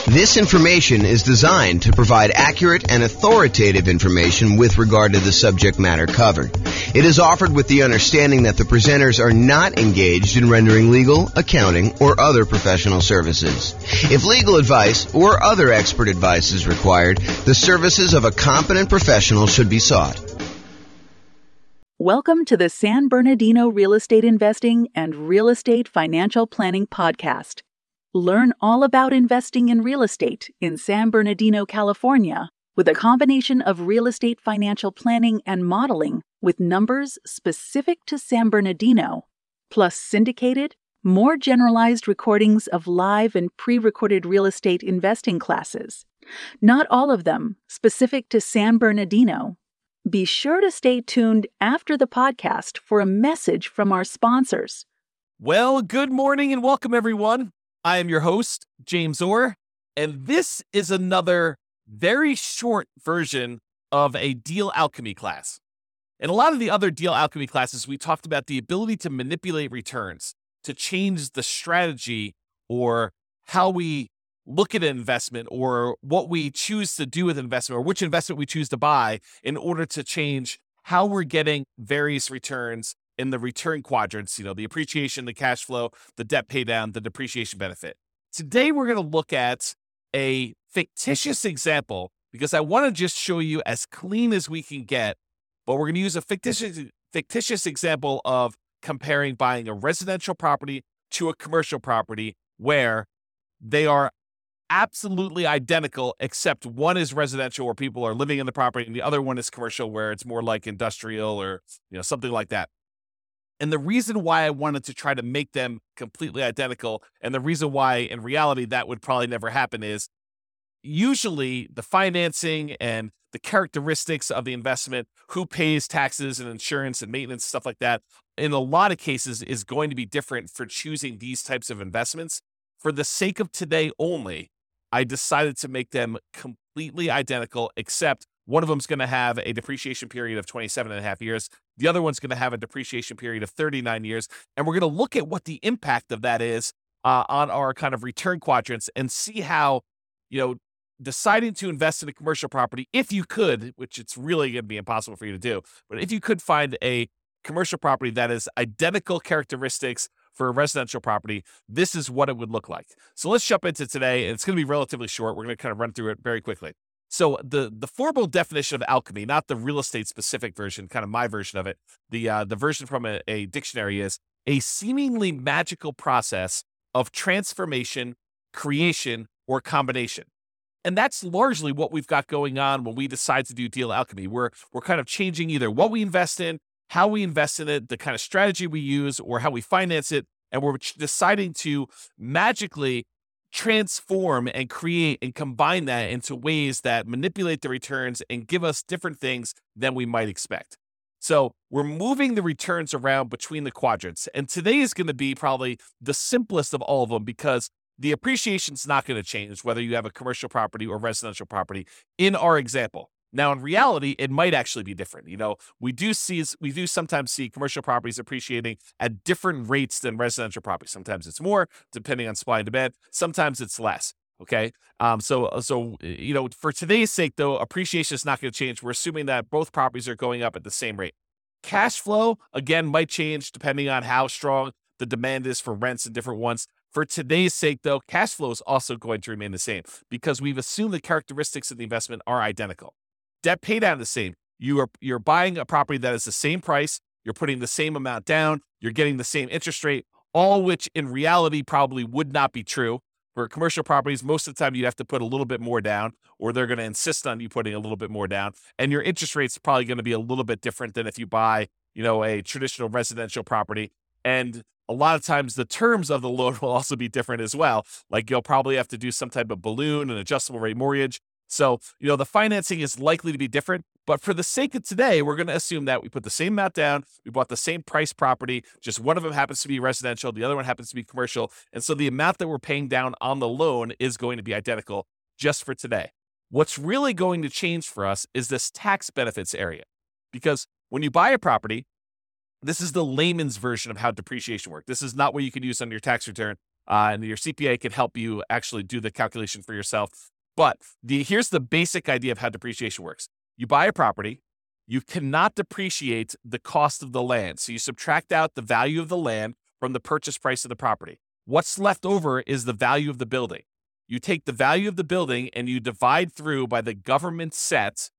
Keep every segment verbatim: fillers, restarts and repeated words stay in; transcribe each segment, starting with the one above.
This information is designed to provide accurate and authoritative information with regard to the subject matter covered. It is offered with the understanding that the presenters are not engaged in rendering legal, accounting, or other professional services. If legal advice or other expert advice is required, the services of a competent professional should be sought. Welcome to the San Bernardino Real Estate Investing and Real Estate Financial Planning Podcast. Learn all about investing in real estate in San Bernardino, California, with a combination of real estate financial planning and modeling with numbers specific to San Bernardino, plus syndicated, more generalized recordings of live and pre-recorded real estate investing classes. Not all of them specific to San Bernardino. Be sure to stay tuned after the podcast for a message from our sponsors. Well, good morning and welcome, everyone. I am your host, James Orr, and this is another very short version of a deal alchemy class. In a lot of the other deal alchemy classes, we talked about the ability to manipulate returns, to change the strategy or how we look at an investment or what we choose to do with investment or which investment we choose to buy in order to change how we're getting various returns in the return quadrants, you know, the appreciation, the cash flow, the debt pay down, the depreciation benefit. Today, we're going to look at a fictitious example because I want to just show you as clean as we can get, but we're going to use a fictitious, fictitious example of comparing buying a residential property to a commercial property where they are absolutely identical, except one is residential where people are living in the property and the other one is commercial where it's more like industrial or, you know, something like that. And the reason why I wanted to try to make them completely identical, and the reason why in reality that would probably never happen, is usually the financing and the characteristics of the investment, who pays taxes and insurance and maintenance, stuff like that, in a lot of cases is going to be different for choosing these types of investments. For the sake of today only, I decided to make them completely identical, except one of them is going to have a depreciation period of twenty-seven and a half years. The other one's going to have a depreciation period of thirty-nine years. And we're going to look at what the impact of that is uh, on our kind of return quadrants and see how, you know, deciding to invest in a commercial property, if you could, which it's really going to be impossible for you to do, but if you could find a commercial property that is identical characteristics for a residential property, this is what it would look like. So let's jump into today. It's going to be relatively short. We're going to kind of run through it very quickly. So the the formal definition of alchemy, not the real estate specific version, kind of my version of it, the uh, the version from a, a dictionary is a seemingly magical process of transformation, creation, or combination. And that's largely what we've got going on when we decide to do deal alchemy. We're we're kind of changing either what we invest in, how we invest in it, the kind of strategy we use, or how we finance it, and we're deciding to magically transform and create and combine that into ways that manipulate the returns and give us different things than we might expect. So we're moving the returns around between the quadrants. And today is going to be probably the simplest of all of them because the appreciation is not going to change whether you have a commercial property or residential property in our example. Now, in reality, it might actually be different. You know, we do see, we do sometimes see commercial properties appreciating at different rates than residential properties. Sometimes it's more, depending on supply and demand. Sometimes it's less. Okay. Um, so, so, you know, for today's sake, though, appreciation is not going to change. We're assuming that both properties are going up at the same rate. Cash flow, again, might change depending on how strong the demand is for rents and different ones. For today's sake, though, cash flow is also going to remain the same because we've assumed the characteristics of the investment are identical. Debt pay down the same. You are you're buying a property that is the same price. You're putting the same amount down. You're getting the same interest rate, all which in reality probably would not be true. For commercial properties, most of the time you'd have to put a little bit more down, or they're going to insist on you putting a little bit more down. And your interest rate's probably going to be a little bit different than if you buy, you know, a traditional residential property. And a lot of times the terms of the loan will also be different as well. Like you'll probably have to do some type of balloon, an adjustable rate mortgage. So, you know, the financing is likely to be different, but for the sake of today, we're going to assume that we put the same amount down, we bought the same price property, just one of them happens to be residential, the other one happens to be commercial, and so the amount that we're paying down on the loan is going to be identical just for today. What's really going to change for us is this tax benefits area, because when you buy a property, this is the layman's version of how depreciation works. This is not what you can use on your tax return. uh, and your C P A can help you actually do the calculation for yourself. But the here's the basic idea of how depreciation works. You buy a property, you cannot depreciate the cost of the land. So you subtract out the value of the land from the purchase price of the property. What's left over is the value of the building. You take the value of the building and you divide through by the government set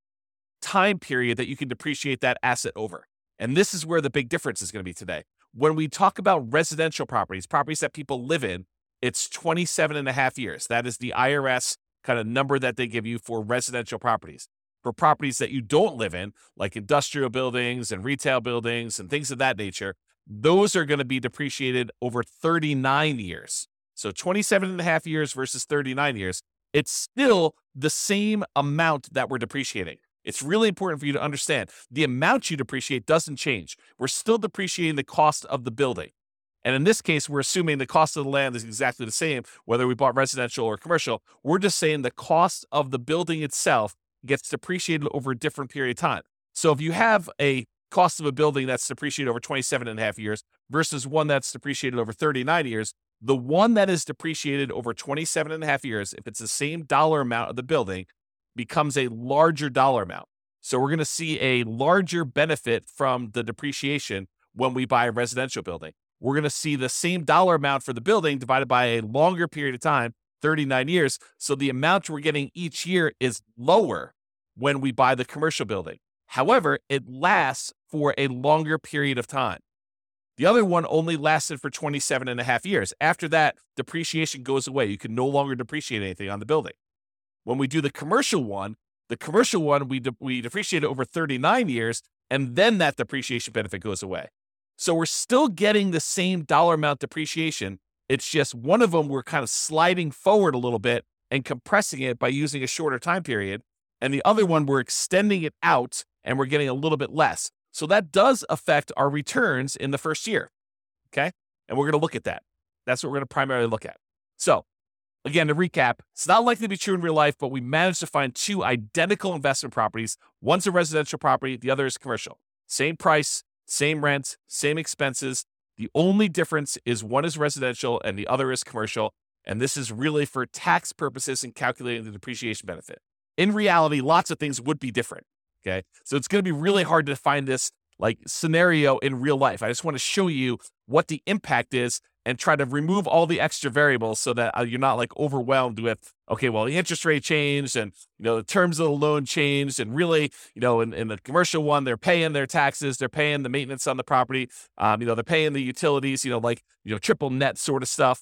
time period that you can depreciate that asset over. And this is where the big difference is going to be today. When we talk about residential properties, properties that people live in, it's twenty-seven and a half years. That is the I R S kind of number that they give you for residential properties. For properties that you don't live in, like industrial buildings and retail buildings and things of that nature, those are going to be depreciated over thirty-nine years. So twenty-seven and a half years versus thirty-nine years, it's still the same amount that we're depreciating. It's really important for you to understand the amount you depreciate doesn't change. We're still depreciating the cost of the building. And in this case, we're assuming the cost of the land is exactly the same, whether we bought residential or commercial. We're just saying the cost of the building itself gets depreciated over a different period of time. So if you have a cost of a building that's depreciated over twenty-seven and a half years versus one that's depreciated over thirty-nine years, the one that is depreciated over twenty-seven and a half years, if it's the same dollar amount of the building, becomes a larger dollar amount. So we're going to see a larger benefit from the depreciation when we buy a residential building. We're going to see the same dollar amount for the building divided by a longer period of time, thirty-nine years. So the amount we're getting each year is lower when we buy the commercial building. However, it lasts for a longer period of time. The other one only lasted for twenty-seven and a half years. After that, depreciation goes away. You can no longer depreciate anything on the building. When we do the commercial one, the commercial one, we, de- we depreciate it over thirty-nine years, and then that depreciation benefit goes away. So we're still getting the same dollar amount depreciation. It's just one of them we're kind of sliding forward a little bit and compressing it by using a shorter time period. And the other one, we're extending it out and we're getting a little bit less. So that does affect our returns in the first year, okay? And we're going to look at that. That's what we're going to primarily look at. So again, to recap, it's not likely to be true in real life, but we managed to find two identical investment properties. One's a residential property, the other is commercial. Same price, same rent, same expenses. The only difference is one is residential and the other is commercial. And this is really for tax purposes and calculating the depreciation benefit. In reality, lots of things would be different. Okay. So it's going to be really hard to find this like scenario in real life. I just want to show you what the impact is and try to remove all the extra variables so that uh, you're not like overwhelmed with, okay, well, the interest rate changed and, you know, the terms of the loan changed. And really, you know, in, in the commercial one, they're paying their taxes, they're paying the maintenance on the property, um, you know, they're paying the utilities, you know, like, you know, triple net sort of stuff.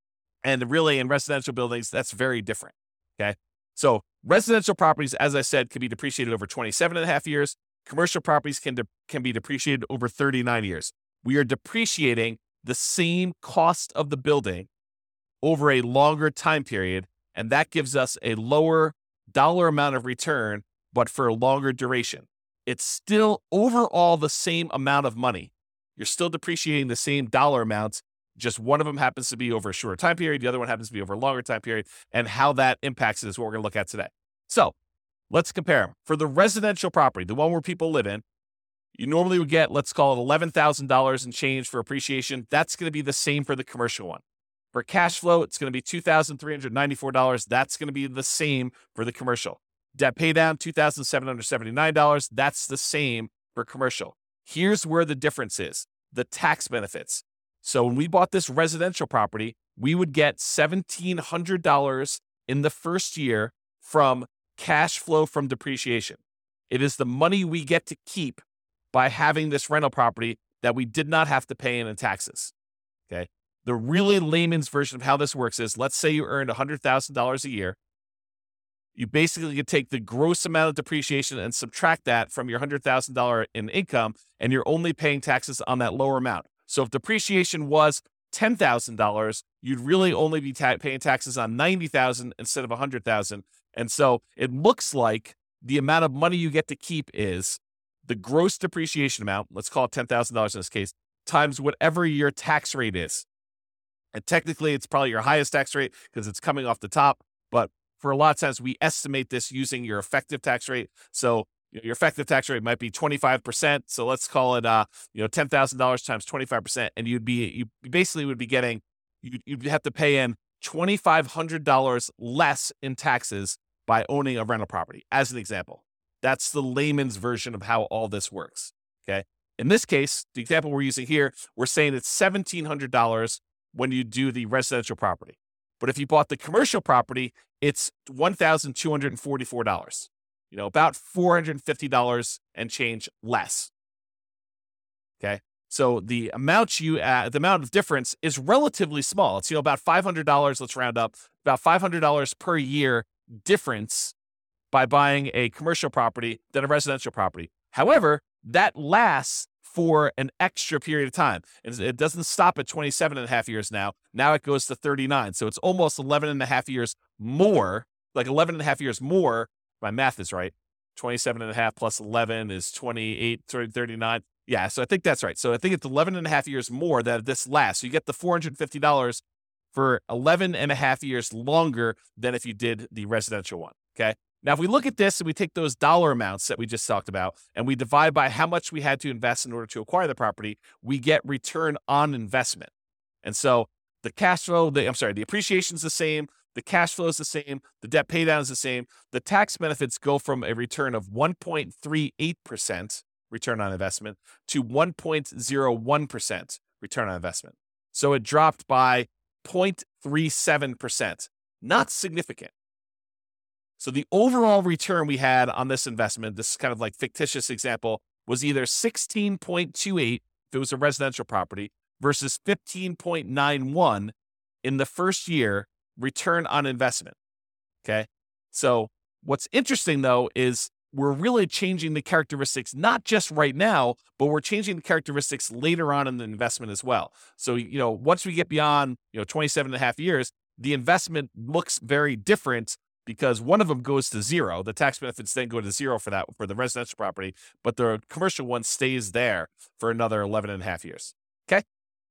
And really in residential buildings, that's very different. Okay. So residential properties, as I said, can be depreciated over twenty-seven and a half years. Commercial properties can, de- can be depreciated over thirty-nine years. We are depreciating the same cost of the building over a longer time period, and that gives us a lower dollar amount of return, but for a longer duration. It's still overall the same amount of money. You're still depreciating the same dollar amounts, just one of them happens to be over a shorter time period, the other one happens to be over a longer time period, and how that impacts it is what we're going to look at today. So let's compare them. For the residential property, the one where people live in, you normally would get, let's call it eleven thousand dollars in change for appreciation. That's going to be the same for the commercial one. For cash flow, it's going to be two thousand three hundred ninety-four dollars. That's going to be the same for the commercial. Debt pay down, two thousand seven hundred seventy-nine dollars. That's the same for commercial. Here's where the difference is, the tax benefits. So when we bought this residential property, we would get one thousand seven hundred dollars in the first year from cash flow from depreciation. It is the money we get to keep by having this rental property that we did not have to pay in taxes, okay? The really layman's version of how this works is, let's say you earned one hundred thousand dollars a year. You basically could take the gross amount of depreciation and subtract that from your one hundred thousand dollars in income, and you're only paying taxes on that lower amount. So if depreciation was ten thousand dollars, you'd really only be ta- paying taxes on ninety thousand dollars instead of one hundred thousand dollars. And so it looks like the amount of money you get to keep is the gross depreciation amount, let's call it ten thousand dollars in this case, times whatever your tax rate is. And technically, it's probably your highest tax rate because it's coming off the top. But for a lot of times, we estimate this using your effective tax rate. So your effective tax rate might be twenty-five percent. So let's call it, uh, you know, ten thousand dollars times twenty-five percent. And you'd be, you basically would be getting you, you'd have to pay in two thousand five hundred dollars less in taxes by owning a rental property, as an example. That's the layman's version of how all this works, okay? In this case, the example we're using here, we're saying it's one thousand seven hundred dollars when you do the residential property. But if you bought the commercial property, it's one thousand two hundred forty-four dollars, you know, about four hundred fifty dollars and change less, okay? So the amount you add, the amount of difference is relatively small. It's, you know, about five hundred dollars, let's round up, about five hundred dollars per year difference by buying a commercial property than a residential property. However, that lasts for an extra period of time. And it doesn't stop at twenty-seven and a half years now. Now it goes to thirty-nine. So it's almost eleven and a half years more, like eleven and a half years more. My math is right. twenty-seven and a half plus eleven is twenty-eight, thirty-nine. Yeah, so I think that's right. So I think it's eleven and a half years more that this lasts. So you get the four hundred fifty dollars for eleven and a half years longer than if you did the residential one, okay? Now, if we look at this and we take those dollar amounts that we just talked about and we divide by how much we had to invest in order to acquire the property, we get return on investment. And so the cash flow, the, I'm sorry, the appreciation is the same, the cash flow is the same, the debt pay down is the same. The tax benefits go from a return of one point three eight percent return on investment to one point zero one percent return on investment. So it dropped by zero point three seven percent. Not significant. So the overall return we had on this investment, this kind of like fictitious example, was either sixteen point two eight if it was a residential property versus fifteen point nine one in the first year return on investment. Okay. So what's interesting though is we're really changing the characteristics, not just right now, but we're changing the characteristics later on in the investment as well. So, you know, once we get beyond, you know, twenty-seven and a half years, the investment looks very different because one of them goes to zero. The tax benefits then go to zero for that, for the residential property, but the commercial one stays there for another eleven and a half years. Okay.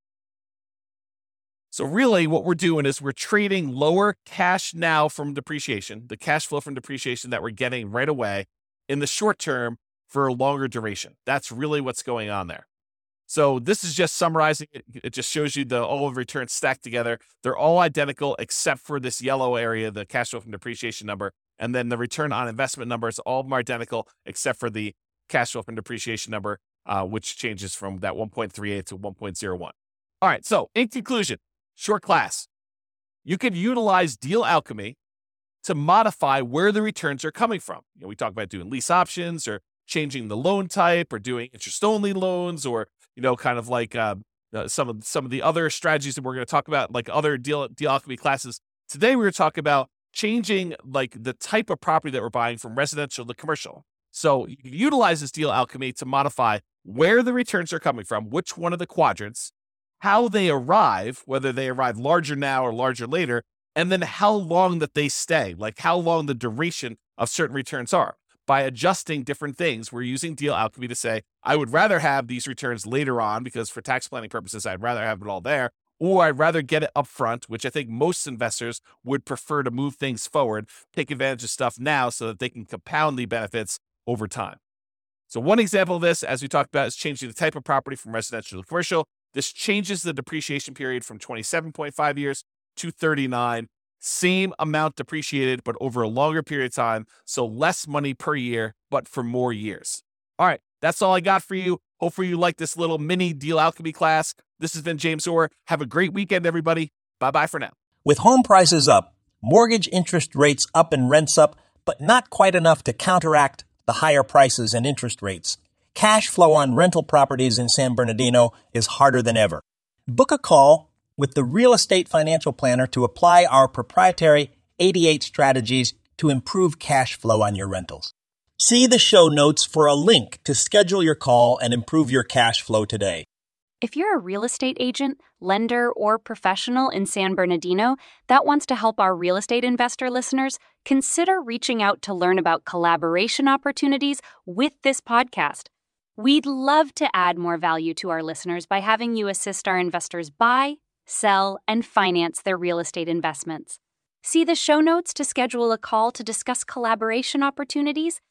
So really what we're doing is we're trading lower cash now from depreciation, the cash flow from depreciation that we're getting right away in the short term for a longer duration. That's really what's going on there. So this is just summarizing it. It just shows you the all of returns stacked together. They're all identical except for this yellow area, the cash flow from depreciation number. And then the return on investment numbers, all of them are identical except for the cash flow from depreciation number, uh, which changes from that one point three eight to one point zero one. All right, so in conclusion, short class, you could utilize deal alchemy to modify where the returns are coming from. You know, we talk about doing lease options or changing the loan type or doing interest-only loans or, you know, kind of like uh, uh, some of some of the other strategies that we're going to talk about, like other deal, deal alchemy classes. Today, we're going to talk about changing like the type of property that we're buying from residential to commercial. So you can utilize this deal alchemy to modify where the returns are coming from, which one of the quadrants, how they arrive, whether they arrive larger now or larger later, and then how long that they stay, like how long the duration of certain returns are. By adjusting different things, we're using deal alchemy to say, I would rather have these returns later on because for tax planning purposes, I'd rather have it all there, or I'd rather get it up front, which I think most investors would prefer to move things forward, take advantage of stuff now so that they can compound the benefits over time. So one example of this, as we talked about, is changing the type of property from residential to commercial. This changes the depreciation period from twenty-seven point five years to thirty-nine. Same amount depreciated, but over a longer period of time. So less money per year, but for more years. All right, that's all I got for you. Hopefully you like this little mini deal alchemy class. This has been James Orr. Have a great weekend, everybody. Bye-bye for now. With home prices up, mortgage interest rates up and rents up, but not quite enough to counteract the higher prices and interest rates, cash flow on rental properties in San Bernardino is harder than ever. Book a call with the Real Estate Financial Planner to apply our proprietary eighty-eight strategies to improve cash flow on your rentals. See the show notes for a link to schedule your call and improve your cash flow today. If you're a real estate agent, lender, or professional in San Bernardino that wants to help our real estate investor listeners, consider reaching out to learn about collaboration opportunities with this podcast. We'd love to add more value to our listeners by having you assist our investors buy, sell, and finance their real estate investments. See the show notes to schedule a call to discuss collaboration opportunities